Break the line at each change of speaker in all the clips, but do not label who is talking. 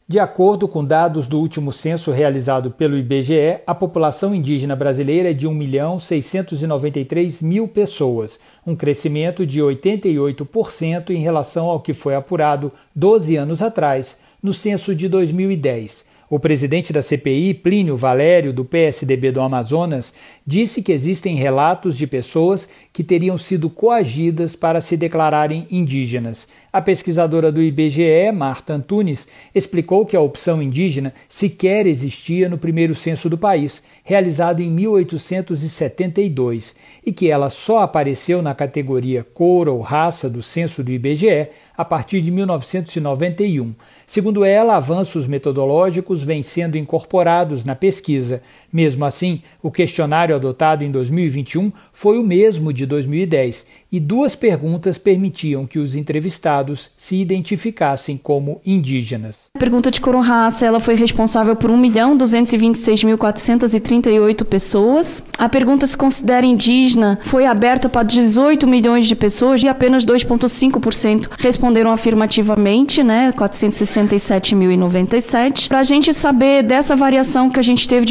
De acordo com dados do último censo realizado pelo IBGE, a população indígena brasileira é de 1.693.000 pessoas, um crescimento de 88% em relação ao que foi apurado 12 anos atrás, no censo de 2010. O presidente da CPI, Plínio Valério, do PSDB do Amazonas, disse que existem relatos de pessoas que teriam sido coagidas para se declararem indígenas. A pesquisadora do IBGE, Marta Antunes, explicou que a opção indígena sequer existia no primeiro censo do país, realizado em 1872, e que ela só apareceu na categoria cor ou raça do censo do IBGE a partir de 1991. Segundo ela, avanços metodológicos vêm sendo incorporados na pesquisa. Mesmo assim, o questionário adotado em 2021 foi o mesmo de 2010 e 2 perguntas permitiam que os entrevistados se identificassem como indígenas.
A pergunta de cor ou raça, ela foi responsável por 1.226.438 pessoas. A pergunta se considera indígena foi aberta para 18 milhões de pessoas e apenas 2,5% responderam afirmativamente, 467.097. Para a gente saber dessa variação que a gente teve de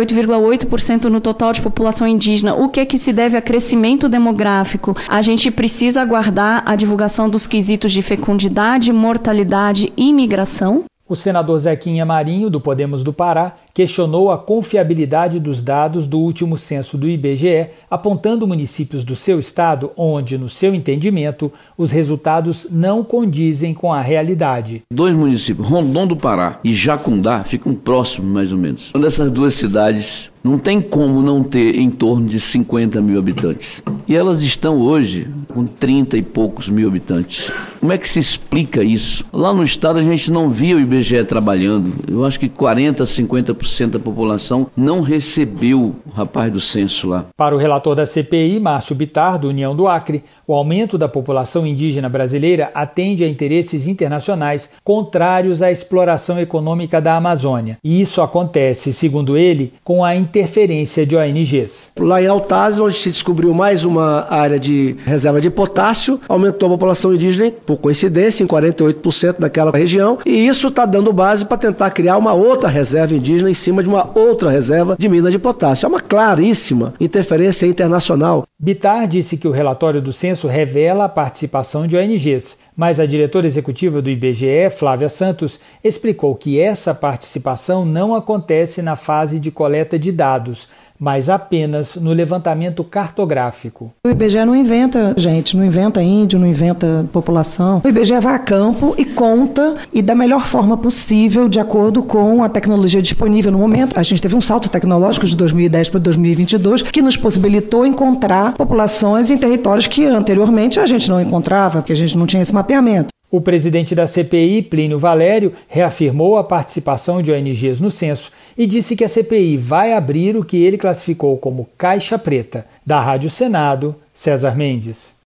88,8% no total de população indígena, o que é que se deve a crescimento demográfico? A gente precisa aguardar a divulgação dos quesitos de fecundidade, mortalidade e imigração.
O senador Zequinha Marinho, do Podemos do Pará, questionou a confiabilidade dos dados do último censo do IBGE, apontando municípios do seu estado onde, no seu entendimento, os resultados não condizem com a realidade.
2 municípios, Rondon do Pará e Jacundá, ficam próximos mais ou menos. Uma dessas 2 cidades não tem como não ter em torno de 50 mil habitantes. E elas estão hoje com 30 e poucos mil habitantes. Como é que se explica isso? Lá no estado a gente não via o IBGE trabalhando. Eu acho que 40%, 50% da população não recebeu o rapaz do censo lá.
Para o relator da CPI, Márcio Bittar, do União do Acre, o aumento da população indígena brasileira atende a interesses internacionais contrários à exploração econômica da Amazônia. E isso acontece, segundo ele, com a interferência de ONGs.
Lá em Altaz, onde se descobriu mais uma área de reserva de potássio, aumentou a população indígena, por coincidência, em 48% daquela região, e isso está dando base para tentar criar uma outra reserva indígena em cima de uma outra reserva de mina de potássio. É uma claríssima interferência internacional.
Bittar disse que o relatório do censo revela a participação de ONGs, mas a diretora executiva do IBGE, Flávia Santos, explicou que essa participação não acontece na fase de coleta de dados, mas apenas no levantamento cartográfico.
O IBGE não inventa gente, não inventa índio, não inventa população. O IBGE vai a campo e conta e da melhor forma possível, de acordo com a tecnologia disponível no momento. A gente teve um salto tecnológico de 2010 para 2022 que nos possibilitou encontrar populações em territórios que anteriormente a gente não encontrava, porque a gente não tinha esse mapeamento.
O presidente da CPI, Plínio Valério, reafirmou a participação de ONGs no censo e disse que a CPI vai abrir o que ele classificou como caixa preta. Da Rádio Senado, César Mendes.